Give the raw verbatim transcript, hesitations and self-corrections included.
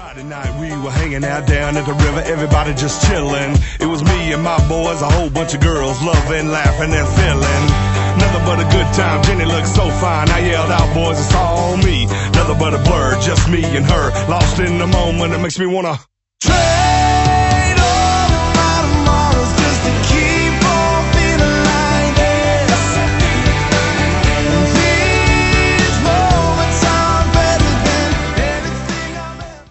Friday night we were hanging out down at the river, everybody just chilling. It was me and my boys, a whole bunch of girls, loving, laughing and feeling. Nothing but a good time, Jenny looked so fine. I yelled out, boys, it's all on me. Nothing but a blur, just me and her, lost in the moment. It makes me wanna trip.